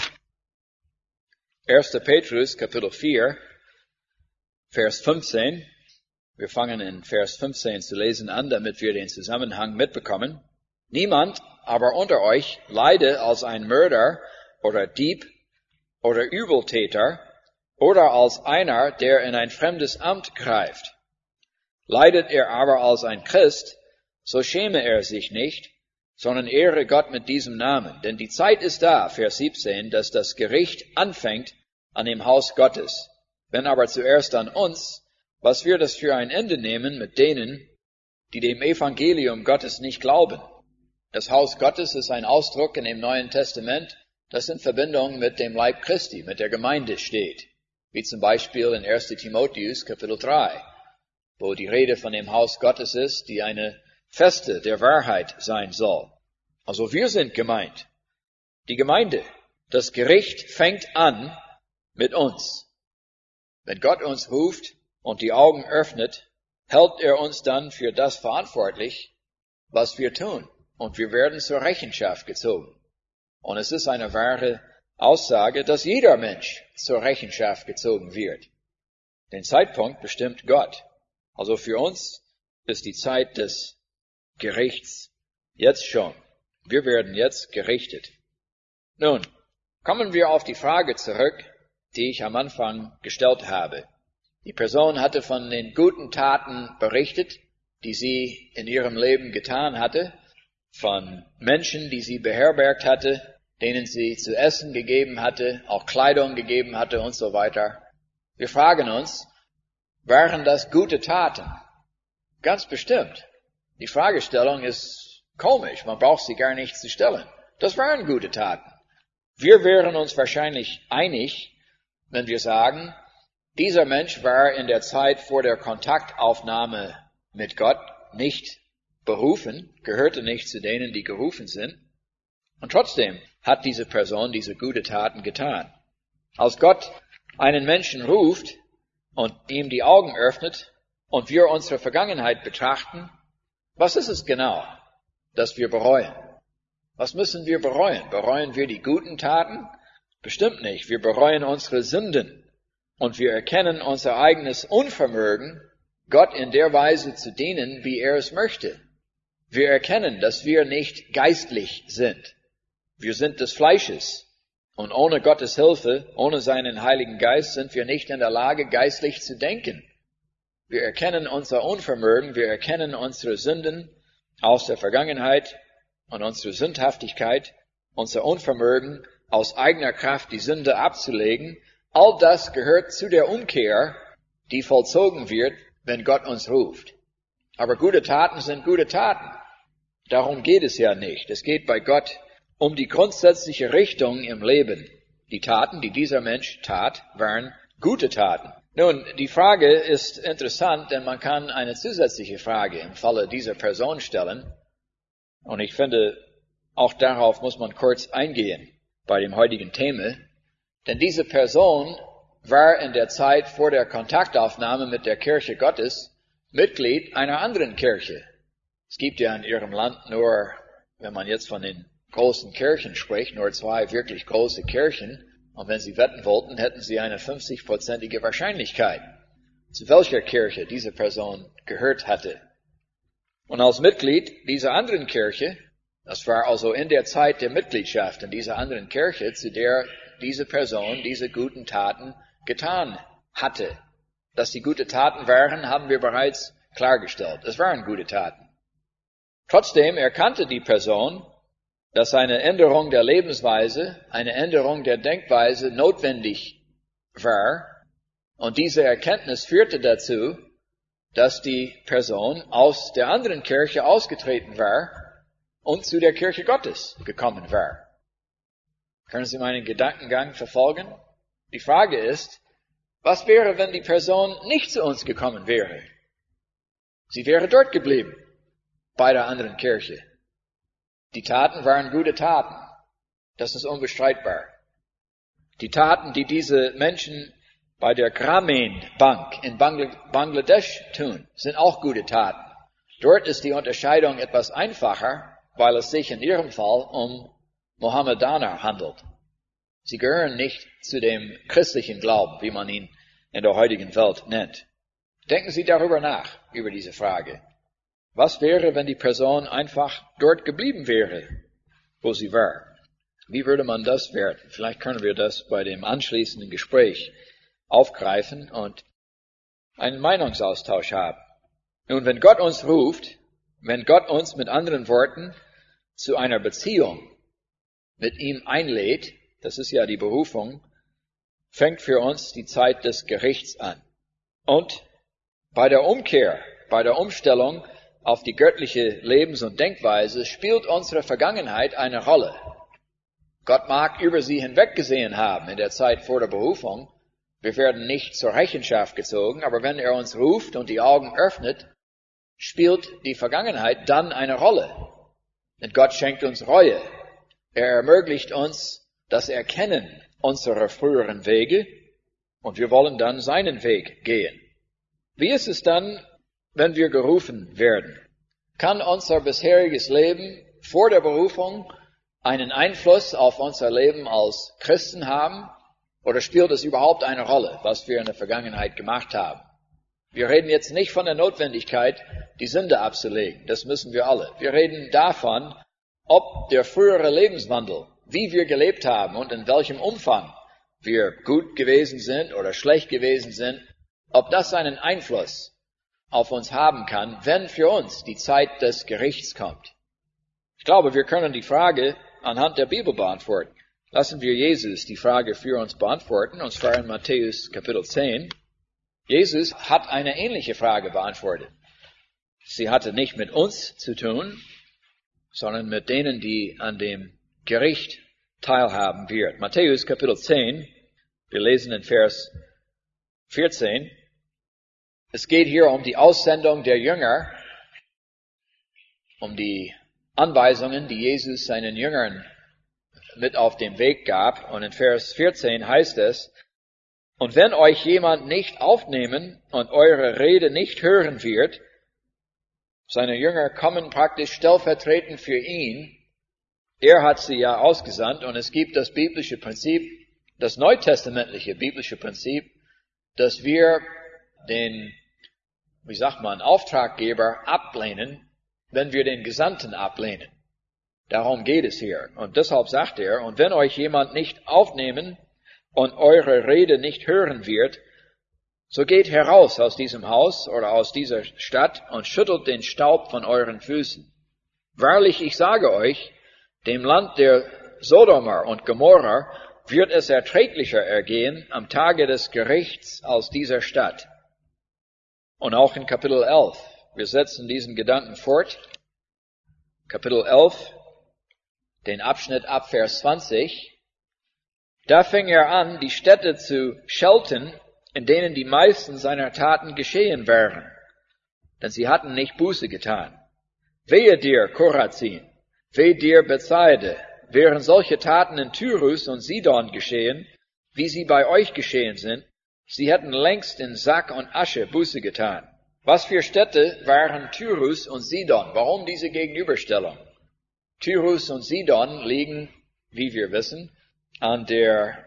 erster Petrus Kapitel vier, Vers fünfzehn. Wir fangen in Vers fünfzehn zu lesen an, damit wir den Zusammenhang mitbekommen. Niemand aber unter euch leide als ein Mörder oder Dieb oder Übeltäter oder als einer, der in ein fremdes Amt greift. Leidet er aber als ein Christ, so schäme er sich nicht, sondern ehre Gott mit diesem Namen. Denn die Zeit ist da, Vers siebzehn, dass das Gericht anfängt an dem Haus Gottes. Wenn aber zuerst an uns, was wir das für ein Ende nehmen mit denen, die dem Evangelium Gottes nicht glauben. Das Haus Gottes ist ein Ausdruck in dem Neuen Testament, das in Verbindung mit dem Leib Christi, mit der Gemeinde steht. Wie zum Beispiel in erster Timotheus Kapitel drei, wo die Rede von dem Haus Gottes ist, die eine Feste der Wahrheit sein soll. Also wir sind gemeint. Die Gemeinde. Das Gericht fängt an mit uns. Wenn Gott uns ruft und die Augen öffnet, hält er uns dann für das verantwortlich, was wir tun. Und wir werden zur Rechenschaft gezogen. Und es ist eine wahre Aussage, dass jeder Mensch zur Rechenschaft gezogen wird. Den Zeitpunkt bestimmt Gott. Also für uns ist die Zeit des Gerichts jetzt schon. Wir werden jetzt gerichtet. Nun, kommen wir auf die Frage zurück, die ich am Anfang gestellt habe. Die Person hatte von den guten Taten berichtet, die sie in ihrem Leben getan hatte, von Menschen, die sie beherbergt hatte, denen sie zu essen gegeben hatte, auch Kleidung gegeben hatte und so weiter. Wir fragen uns, waren das gute Taten? Ganz bestimmt. Die Fragestellung ist komisch, man braucht sie gar nicht zu stellen. Das waren gute Taten. Wir wären uns wahrscheinlich einig, wenn wir sagen, dieser Mensch war in der Zeit vor der Kontaktaufnahme mit Gott nicht berufen, gehörte nicht zu denen, die gerufen sind. Und trotzdem hat diese Person diese gute Taten getan. Als Gott einen Menschen ruft und ihm die Augen öffnet und wir unsere Vergangenheit betrachten, was ist es genau, das wir bereuen? Was müssen wir bereuen? Bereuen wir die guten Taten? Bestimmt nicht. Wir bereuen unsere Sünden und wir erkennen unser eigenes Unvermögen, Gott in der Weise zu dienen, wie er es möchte. Wir erkennen, dass wir nicht geistlich sind. Wir sind des Fleisches. Und ohne Gottes Hilfe, ohne seinen Heiligen Geist, sind wir nicht in der Lage, geistlich zu denken. Wir erkennen unser Unvermögen, wir erkennen unsere Sünden aus der Vergangenheit und unsere Sündhaftigkeit, unser Unvermögen, aus eigener Kraft die Sünde abzulegen. All das gehört zu der Umkehr, die vollzogen wird, wenn Gott uns ruft. Aber gute Taten sind gute Taten. Darum geht es ja nicht. Es geht bei Gott um die grundsätzliche Richtung im Leben. Die Taten, die dieser Mensch tat, waren gute Taten. Nun, die Frage ist interessant, denn man kann eine zusätzliche Frage im Falle dieser Person stellen. Und ich finde, auch darauf muss man kurz eingehen bei dem heutigen Thema. Denn diese Person war in der Zeit vor der Kontaktaufnahme mit der Kirche Gottes Mitglied einer anderen Kirche. Es gibt ja in ihrem Land nur, wenn man jetzt von den großen Kirchen spricht, nur zwei wirklich große Kirchen. Und wenn Sie wetten wollten, hätten Sie eine fünfzig-prozentige Wahrscheinlichkeit, zu welcher Kirche diese Person gehört hatte. Und als Mitglied dieser anderen Kirche, das war also in der Zeit der Mitgliedschaft in dieser anderen Kirche, zu der diese Person diese guten Taten getan hatte. Dass die gute Taten waren, haben wir bereits klargestellt. Es waren gute Taten. Trotzdem erkannte die Person, dass eine Änderung der Lebensweise, eine Änderung der Denkweise notwendig war. Und diese Erkenntnis führte dazu, dass die Person aus der anderen Kirche ausgetreten war und zu der Kirche Gottes gekommen war. Können Sie meinen Gedankengang verfolgen? Die Frage ist, was wäre, wenn die Person nicht zu uns gekommen wäre? Sie wäre dort geblieben, bei der anderen Kirche. Die Taten waren gute Taten. Das ist unbestreitbar. Die Taten, die diese Menschen bei der Grameen Bank in Bangladesch tun, sind auch gute Taten. Dort ist die Unterscheidung etwas einfacher, weil es sich in ihrem Fall um Mohammedaner handelt. Sie gehören nicht zu dem christlichen Glauben, wie man ihn in der heutigen Welt nennt. Denken Sie darüber nach, über diese Frage. Was wäre, wenn die Person einfach dort geblieben wäre, wo sie war? Wie würde man das werten? Vielleicht können wir das bei dem anschließenden Gespräch aufgreifen und einen Meinungsaustausch haben. Nun, wenn Gott uns ruft, wenn Gott uns mit anderen Worten zu einer Beziehung mit ihm einlädt, das ist ja die Berufung, fängt für uns die Zeit des Gerichts an. Und bei der Umkehr, bei der Umstellung auf die göttliche Lebens- und Denkweise spielt unsere Vergangenheit eine Rolle. Gott mag über sie hinweggesehen haben in der Zeit vor der Berufung. Wir werden nicht zur Rechenschaft gezogen, aber wenn er uns ruft und die Augen öffnet, spielt die Vergangenheit dann eine Rolle. Denn Gott schenkt uns Reue. Er ermöglicht uns das Erkennen unserer früheren Wege und wir wollen dann seinen Weg gehen. Wie ist es dann, wenn wir gerufen werden? Kann unser bisheriges Leben vor der Berufung einen Einfluss auf unser Leben als Christen haben? Oder spielt es überhaupt eine Rolle, was wir in der Vergangenheit gemacht haben? Wir reden jetzt nicht von der Notwendigkeit, die Sünde abzulegen. Das müssen wir alle. Wir reden davon, ob der frühere Lebenswandel, wie wir gelebt haben und in welchem Umfang wir gut gewesen sind oder schlecht gewesen sind, ob das einen Einfluss auf uns haben kann, wenn für uns die Zeit des Gerichts kommt. Ich glaube, wir können die Frage anhand der Bibel beantworten. Lassen wir Jesus die Frage für uns beantworten, und zwar in Matthäus Kapitel zehn. Jesus hat eine ähnliche Frage beantwortet. Sie hatte nicht mit uns zu tun, sondern mit denen, die an dem Gericht teilhaben wird. Matthäus Kapitel zehn, wir lesen in Vers vierzehn. Es geht hier um die Aussendung der Jünger, um die Anweisungen, die Jesus seinen Jüngern mit auf den Weg gab. Und in Vers vierzehn heißt es, und wenn euch jemand nicht aufnehmen und eure Rede nicht hören wird, seine Jünger kommen praktisch stellvertretend für ihn. Er hat sie ja ausgesandt und es gibt das biblische Prinzip, das neutestamentliche biblische Prinzip, dass wir den, wie sagt man, Auftraggeber ablehnen, wenn wir den Gesandten ablehnen. Darum geht es hier. Und deshalb sagt er, und wenn euch jemand nicht aufnehmen und eure Rede nicht hören wird, so geht heraus aus diesem Haus oder aus dieser Stadt und schüttelt den Staub von euren Füßen. Wahrlich, ich sage euch, dem Land der Sodomer und Gomorra wird es erträglicher ergehen am Tage des Gerichts als dieser Stadt. Und auch in Kapitel elf, wir setzen diesen Gedanken fort. Kapitel elf, den Abschnitt ab Vers zwanzig. Da fing er an, die Städte zu schelten, in denen die meisten seiner Taten geschehen wären, denn sie hatten nicht Buße getan. Wehe dir, Chorazin, wehe dir, Bethsaida, wären solche Taten in Tyrus und Sidon geschehen, wie sie bei euch geschehen sind, sie hätten längst in Sack und Asche Buße getan. Was für Städte waren Tyrus und Sidon? Warum diese Gegenüberstellung? Tyrus und Sidon liegen, wie wir wissen, an der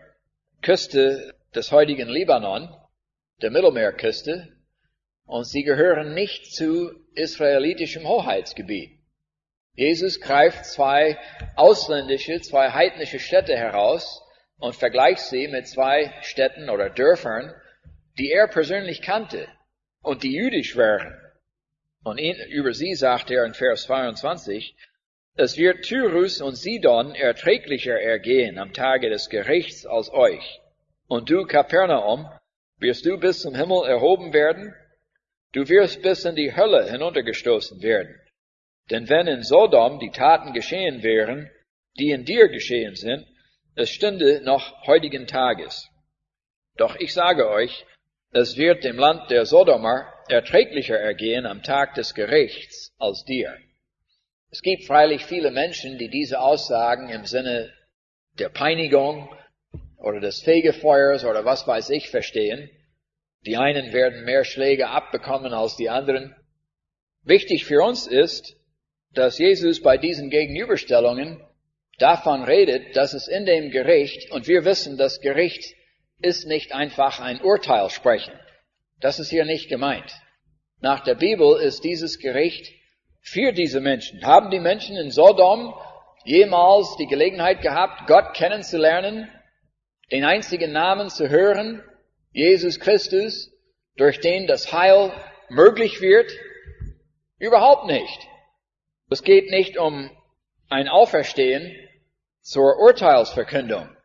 Küste des heutigen Libanon, der Mittelmeerküste, und sie gehören nicht zu israelitischem Hoheitsgebiet. Jesus greift zwei ausländische, zwei heidnische Städte heraus und vergleicht sie mit zwei Städten oder Dörfern, die er persönlich kannte und die jüdisch wären. Und ihn, über sie sagt er in Vers zweiundzwanzig, es wird Tyrus und Sidon erträglicher ergehen am Tage des Gerichts als euch. Und du, Kapernaum, wirst du bis zum Himmel erhoben werden? Du wirst bis in die Hölle hinuntergestoßen werden. Denn wenn in Sodom die Taten geschehen wären, die in dir geschehen sind, es stünde noch heutigen Tages. Doch ich sage euch, es wird dem Land der Sodomer erträglicher ergehen am Tag des Gerichts als dir. Es gibt freilich viele Menschen, die diese Aussagen im Sinne der Peinigung oder des Fegefeuers oder was weiß ich verstehen. Die einen werden mehr Schläge abbekommen als die anderen. Wichtig für uns ist, dass Jesus bei diesen Gegenüberstellungen davon redet, dass es in dem Gericht, und wir wissen, das Gericht ist nicht einfach ein Urteil sprechen. Das ist hier nicht gemeint. Nach der Bibel ist dieses Gericht für diese Menschen. Haben die Menschen in Sodom jemals die Gelegenheit gehabt, Gott kennenzulernen, den einzigen Namen zu hören, Jesus Christus, durch den das Heil möglich wird? Überhaupt nicht. Es geht nicht um ein Auferstehen zur Urteilsverkündung.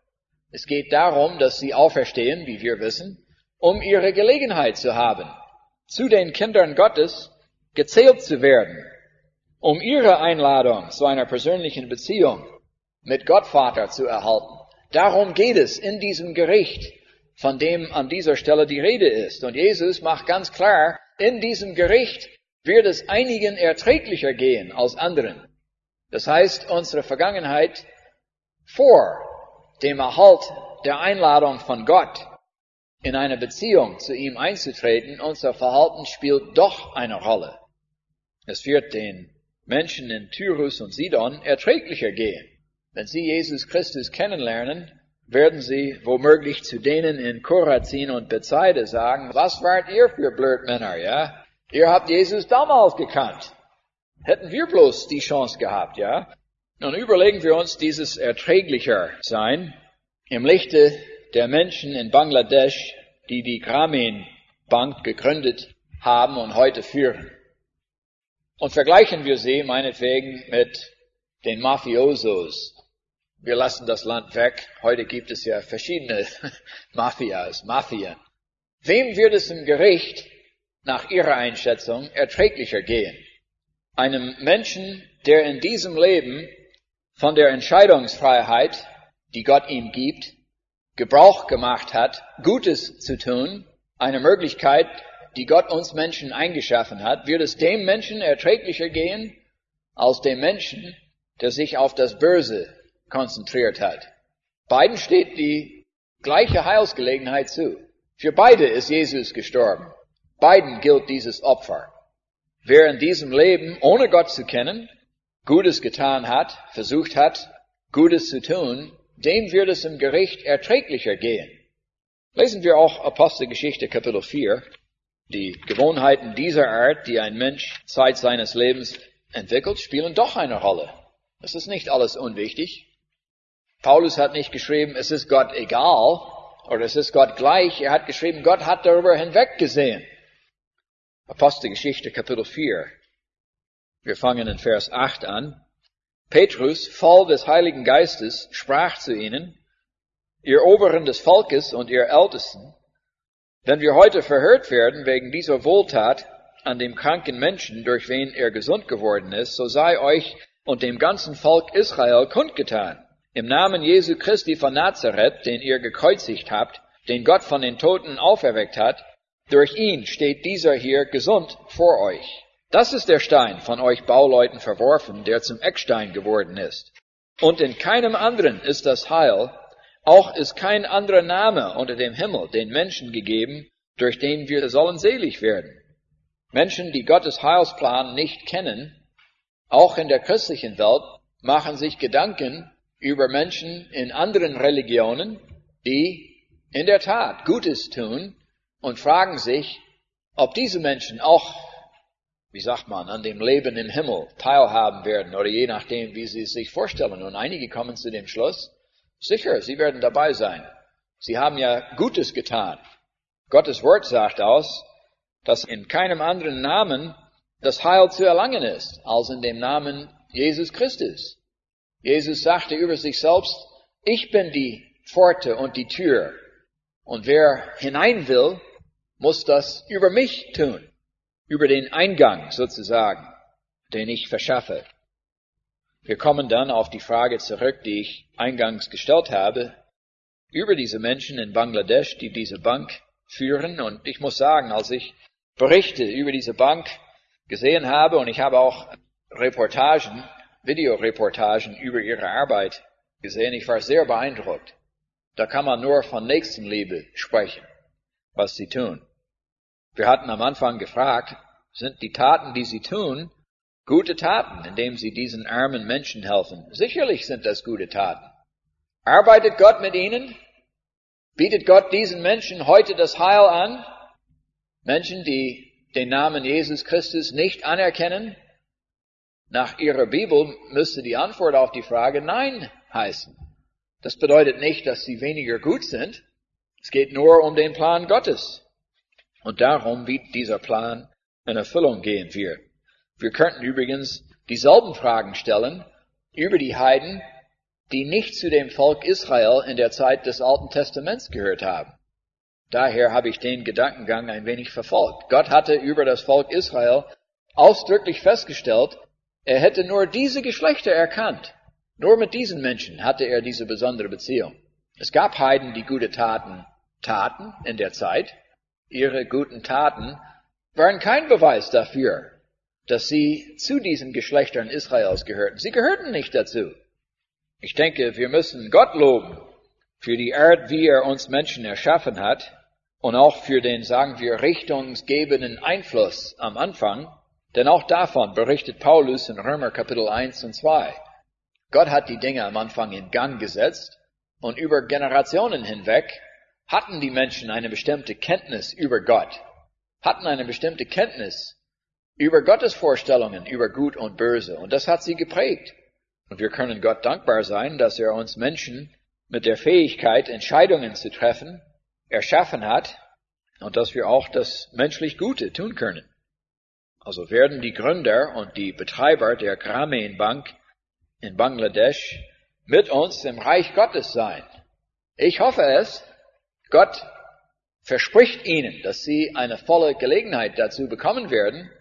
Es geht darum, dass sie auferstehen, wie wir wissen, um ihre Gelegenheit zu haben, zu den Kindern Gottes gezählt zu werden, um ihre Einladung zu einer persönlichen Beziehung mit Gott Vater zu erhalten. Darum geht es in diesem Gericht, von dem an dieser Stelle die Rede ist. Und Jesus macht ganz klar, in diesem Gericht wird es einigen erträglicher gehen als anderen. Das heißt, unsere Vergangenheit vor dem Erhalt der Einladung von Gott in eine Beziehung zu ihm einzutreten, unser Verhalten spielt doch eine Rolle. Es wird den Menschen in Tyrus und Sidon erträglicher gehen. Wenn sie Jesus Christus kennenlernen, werden sie womöglich zu denen in Chorazin und Bethsaida sagen, was wart ihr für Blödmänner, ja? Ihr habt Jesus damals gekannt. Hätten wir bloß die Chance gehabt, ja? Nun überlegen wir uns dieses erträglicher sein im Lichte der Menschen in Bangladesch, die die Grameen Bank gegründet haben und heute führen. Und vergleichen wir sie meinetwegen mit den Mafiosos. Wir lassen das Land weg. Heute gibt es ja verschiedene Mafias, Mafien. Wem wird es im Gericht nach ihrer Einschätzung erträglicher gehen? Einem Menschen, der in diesem Leben von der Entscheidungsfreiheit, die Gott ihm gibt, Gebrauch gemacht hat, Gutes zu tun, eine Möglichkeit, die Gott uns Menschen eingeschaffen hat, wird es dem Menschen erträglicher gehen, als dem Menschen, der sich auf das Böse konzentriert hat. Beiden steht die gleiche Heilsgelegenheit zu. Für beide ist Jesus gestorben. Beiden gilt dieses Opfer. Wer in diesem Leben, ohne Gott zu kennen, Gutes getan hat, versucht hat, Gutes zu tun, dem wird es im Gericht erträglicher gehen. Lesen wir auch Apostelgeschichte Kapitel vier. Die Gewohnheiten dieser Art, die ein Mensch Zeit seines Lebens entwickelt, spielen doch eine Rolle. Es ist nicht alles unwichtig. Paulus hat nicht geschrieben, es ist Gott egal oder es ist Gott gleich. Er hat geschrieben, Gott hat darüber hinweggesehen. Apostelgeschichte Kapitel vier. Wir fangen in Vers acht an. Petrus, voll des Heiligen Geistes, sprach zu ihnen, ihr Oberen des Volkes und ihr Ältesten, wenn wir heute verhört werden wegen dieser Wohltat an dem kranken Menschen, durch wen er gesund geworden ist, so sei euch und dem ganzen Volk Israel kundgetan. Im Namen Jesu Christi von Nazareth, den ihr gekreuzigt habt, den Gott von den Toten auferweckt hat, durch ihn steht dieser hier gesund vor euch. Das ist der Stein, von euch Bauleuten verworfen, der zum Eckstein geworden ist. Und in keinem anderen ist das Heil, auch ist kein anderer Name unter dem Himmel den Menschen gegeben, durch den wir sollen selig werden. Menschen, die Gottes Heilsplan nicht kennen, auch in der christlichen Welt, machen sich Gedanken über Menschen in anderen Religionen, die in der Tat Gutes tun und fragen sich, ob diese Menschen auch, wie sagt man, an dem Leben im Himmel teilhaben werden oder je nachdem, wie sie es sich vorstellen. Und einige kommen zu dem Schluss, sicher, sie werden dabei sein. Sie haben ja Gutes getan. Gottes Wort sagt aus, dass in keinem anderen Namen das Heil zu erlangen ist, als in dem Namen Jesus Christus. Jesus sagte über sich selbst, ich bin die Pforte und die Tür. Und wer hinein will, muss das über mich tun. Über den Eingang sozusagen, den ich verschaffe. Wir kommen dann auf die Frage zurück, die ich eingangs gestellt habe, über diese Menschen in Bangladesch, die diese Bank führen. Und ich muss sagen, als ich Berichte über diese Bank gesehen habe, und ich habe auch Reportagen, Videoreportagen über ihre Arbeit gesehen, ich war sehr beeindruckt. Da kann man nur von Nächstenliebe sprechen, was sie tun. Wir hatten am Anfang gefragt, sind die Taten, die sie tun, gute Taten, indem sie diesen armen Menschen helfen? Sicherlich sind das gute Taten. Arbeitet Gott mit ihnen? Bietet Gott diesen Menschen heute das Heil an? Menschen, die den Namen Jesus Christus nicht anerkennen? Nach ihrer Bibel müsste die Antwort auf die Frage Nein heißen. Das bedeutet nicht, dass sie weniger gut sind. Es geht nur um den Plan Gottes. Und darum, wie dieser Plan in Erfüllung gehen wird. Wir könnten übrigens dieselben Fragen stellen über die Heiden die nicht zu dem Volk Israel in der Zeit des Alten Testaments gehört haben. Daher habe ich den Gedankengang ein wenig verfolgt. Gott hatte über das Volk Israel ausdrücklich festgestellt, er hätte nur diese Geschlechter erkannt. Nur mit diesen Menschen hatte er diese besondere Beziehung. Es gab Heiden, die gute Taten taten in der Zeit. Ihre guten Taten waren kein Beweis dafür, dass sie zu diesen Geschlechtern Israels gehörten. Sie gehörten nicht dazu. Ich denke, wir müssen Gott loben für die Art, wie er uns Menschen erschaffen hat und auch für den, sagen wir, richtungsgebenden Einfluss am Anfang. Denn auch davon berichtet Paulus in Römer Kapitel eins und zwei. Gott hat die Dinge am Anfang in Gang gesetzt und über Generationen hinweg hatten die Menschen eine bestimmte Kenntnis über Gott, hatten eine bestimmte Kenntnis über Gottes Vorstellungen, über Gut und Böse. Und das hat sie geprägt. Und wir können Gott dankbar sein, dass er uns Menschen mit der Fähigkeit, Entscheidungen zu treffen, erschaffen hat und dass wir auch das menschlich Gute tun können. Also werden die Gründer und die Betreiber der Grameen Bank in Bangladesch mit uns im Reich Gottes sein. Ich hoffe es. Gott verspricht ihnen, dass sie eine volle Gelegenheit dazu bekommen werden.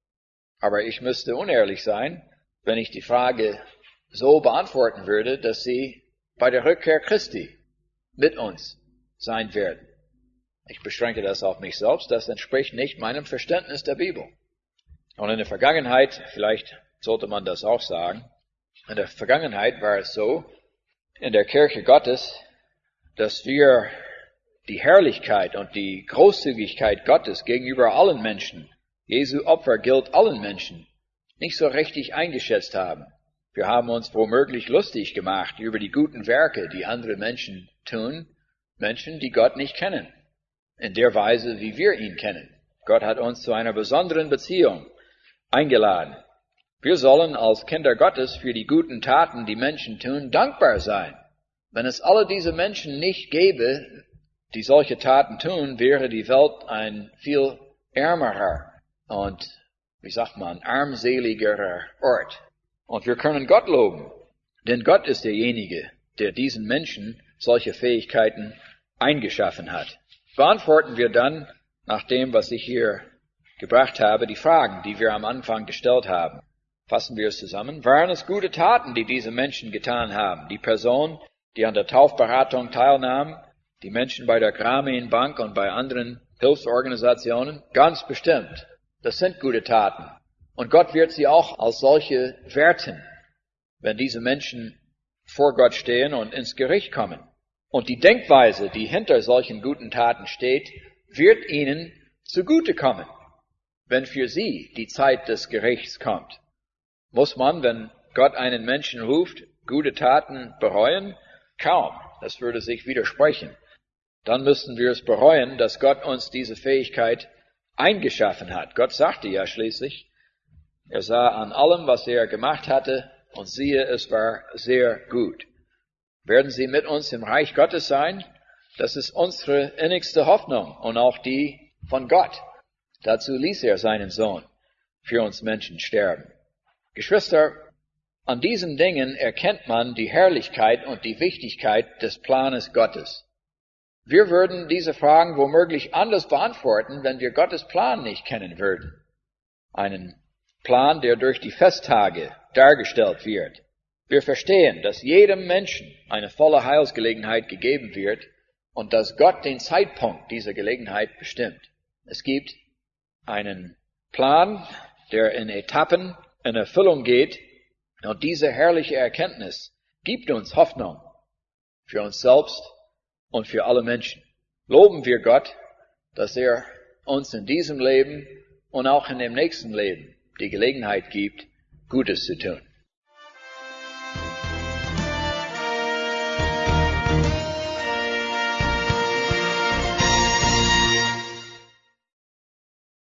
Aber ich müsste unehrlich sein, wenn ich die Frage so beantworten würde, dass sie bei der Rückkehr Christi mit uns sein werden. Ich beschränke das auf mich selbst. Das entspricht nicht meinem Verständnis der Bibel. Und in der Vergangenheit, vielleicht sollte man das auch sagen, in der Vergangenheit war es so, in der Kirche Gottes, dass wir die Herrlichkeit und die Großzügigkeit Gottes gegenüber allen Menschen, Jesu Opfer gilt allen Menschen, nicht so richtig eingeschätzt haben. Wir haben uns womöglich lustig gemacht über die guten Werke, die andere Menschen tun, Menschen, die Gott nicht kennen, in der Weise, wie wir ihn kennen. Gott hat uns zu einer besonderen Beziehung eingeladen. Wir sollen als Kinder Gottes für die guten Taten, die Menschen tun, dankbar sein. Wenn es alle diese Menschen nicht gäbe, die solche Taten tun, wäre die Welt ein viel ärmerer und, wie sagt man, armseligerer Ort. Und wir können Gott loben, denn Gott ist derjenige, der diesen Menschen solche Fähigkeiten eingeschaffen hat. Beantworten wir dann, nach dem, was ich hier gebracht habe, die Fragen, die wir am Anfang gestellt haben. Fassen wir es zusammen. Waren es gute Taten, die diese Menschen getan haben? Die Person, die an der Taufberatung teilnahm, die Menschen bei der Grameen Bank und bei anderen Hilfsorganisationen? Ganz bestimmt. Das sind gute Taten. Und Gott wird sie auch als solche werten, wenn diese Menschen vor Gott stehen und ins Gericht kommen. Und die Denkweise, die hinter solchen guten Taten steht, wird ihnen zugutekommen, wenn für sie die Zeit des Gerichts kommt. Muss man, wenn Gott einen Menschen ruft, gute Taten bereuen? Kaum. Das würde sich widersprechen. Dann müssten wir es bereuen, dass Gott uns diese Fähigkeit eingeschaffen hat. Gott sagte ja schließlich, er sah an allem, was er gemacht hatte, und siehe, es war sehr gut. Werden Sie mit uns im Reich Gottes sein? Das ist unsere innigste Hoffnung und auch die von Gott. Dazu ließ er seinen Sohn für uns Menschen sterben. Geschwister, an diesen Dingen erkennt man die Herrlichkeit und die Wichtigkeit des Planes Gottes. Wir würden diese Fragen womöglich anders beantworten, wenn wir Gottes Plan nicht kennen würden. Einen Plan, der durch die Festtage dargestellt wird. Wir verstehen, dass jedem Menschen eine volle Heilsgelegenheit gegeben wird und dass Gott den Zeitpunkt dieser Gelegenheit bestimmt. Es gibt einen Plan, der in Etappen in Erfüllung geht, und diese herrliche Erkenntnis gibt uns Hoffnung für uns selbst und für alle Menschen. Loben wir Gott, dass er uns in diesem Leben und auch in dem nächsten Leben die Gelegenheit gibt, Gutes zu tun.